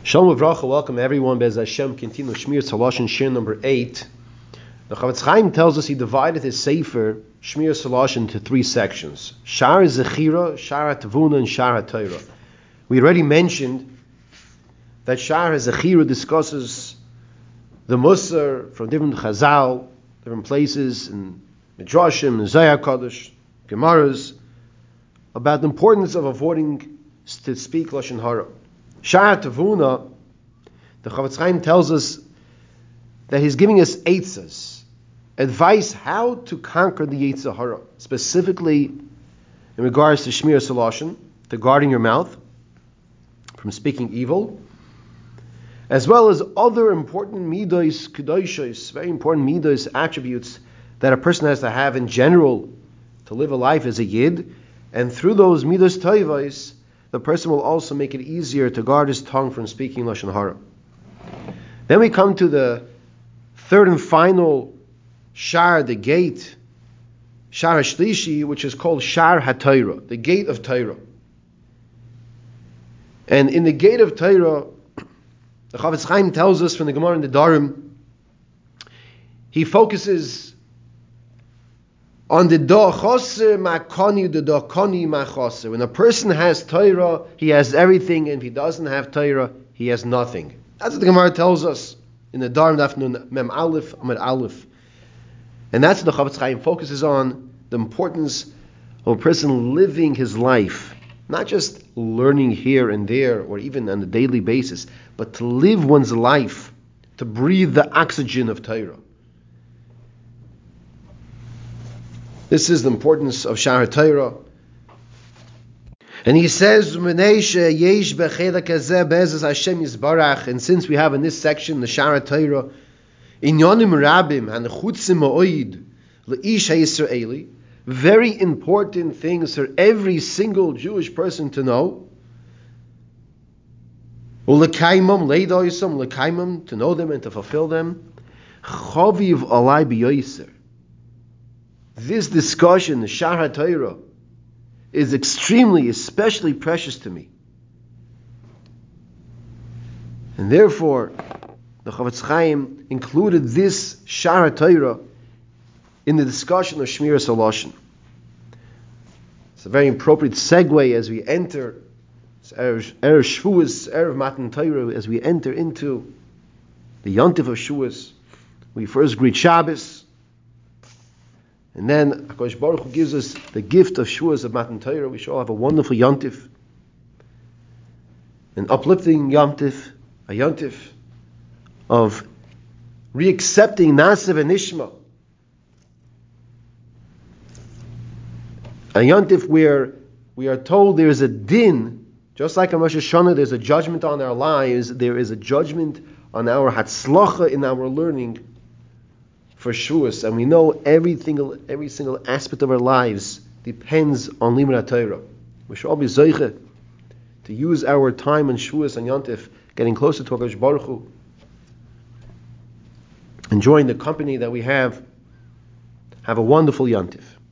Shalom Avracha, welcome everyone. Bez Hashem, continue Shmir Saloshin, Shir number 8. The Chavetz Chaim tells us he divided his Sefer, Shmir Saloshin, into 3 sections. Shar Zechira, Shar HaTavuna, and Shar HaTorah. We already mentioned that Shar Zechira discusses the Musar from different Chazal, different places, in Midrashim, in Zohar Kodesh, Gemaras, about the importance of avoiding to speak Lashon Hara. Shar HaTavuna, the Chavetz Chaim tells us that he's giving us eitzas, advice how to conquer the Yetzer Hara, specifically in regards to Shmir Saloshin, to guarding your mouth from speaking evil, as well as other important midos, kedoshos, very important midos, attributes that a person has to have in general to live a life as a yid, and through those midos toivos, the person will also make it easier to guard his tongue from speaking Lashon Hara. Then we come to the third and final Shar, the gate, Shar HaShlishi, which is called Shar HaTorah, the gate of Torah. And in the gate of Torah, the Chavetz Chaim tells us from the Gemara in the Darim, he focuses on the da choser makoni, the da koni machoser. When a person has Torah, he has everything, and if he doesn't have Torah, he has nothing. That's what the Gemara tells us in the Darim Daf Nun Mem Aleph Amud Aleph. And that's what the Chavetz Chaim focuses on, the importance of a person living his life, not just learning here and there, or even on a daily basis, but to live one's life, to breathe the oxygen of Torah. This is the importance of Shar HaTorah. And he says, and since we have in this section the Shar HaTorah, very important things for every single Jewish person to know, to know them and to fulfill them. This discussion, the Shar HaTorah, is especially precious to me. And therefore, the Chavetz Chaim included this Shar HaTorah in the discussion of Shmir Saloshin. It's a very appropriate segue as we enter Erev Shavuos, Erev Matan Torah, as we enter into the Yontif of Shavuos. We first greet Shabbos, and then HaKadosh Baruch Hu gives us the gift of Shavuos of Matan Torah. We shall have a wonderful Yontif, an uplifting Yontif, a Yontif of re-accepting Nasiv and Nishma, a Yontif where we are told there is a din, just like on Rosh Hashanah there's a judgment on our lives, there is a judgment on our Hatzlacha in our learning for Shavuos, and we know every single aspect of our lives depends on Limud HaTorah. We should all be zeiche to use our time on Shavuos and Yontif, getting closer to HaKadosh Baruch Hu, enjoying the company that we have. Have a wonderful Yontif.